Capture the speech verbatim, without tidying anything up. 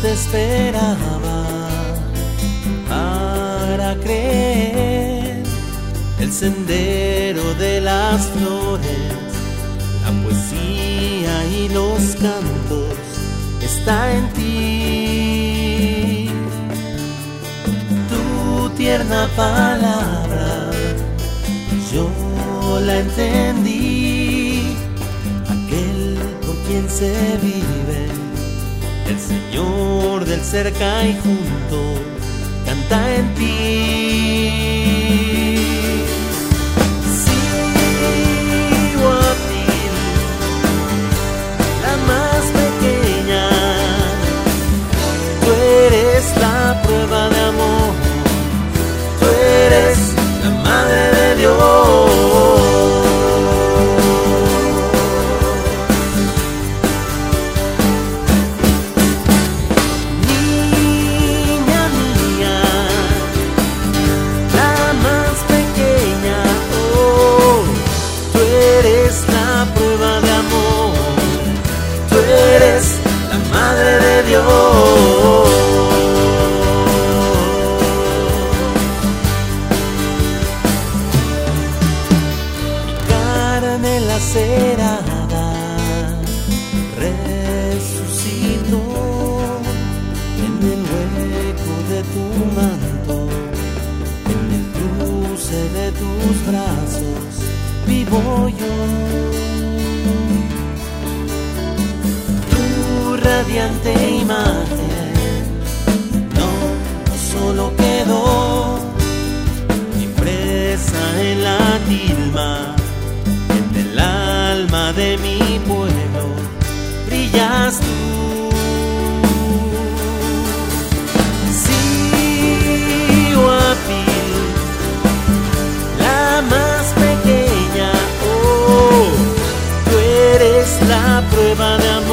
esperaba para creer. El sendero de las flores, la poesía y los cantos está en ti. Tu tierna palabra yo la entendí. Aquel por quien se vive, el Señor del cerca y junto, canta en ti. Sigo a ti, la más pequeña. Tú eres la prueba de amor. Tú eres la madre de Dios. Lacerada resucitó en el hueco de tu manto, en el cruce de tus brazos vivo yo. Tu radiante imagen no solo quedó impresa en la tilma, el alma de mi pueblo, brillas tú. Sigo a ti, la más pequeña. Oh, tú eres la prueba de amor.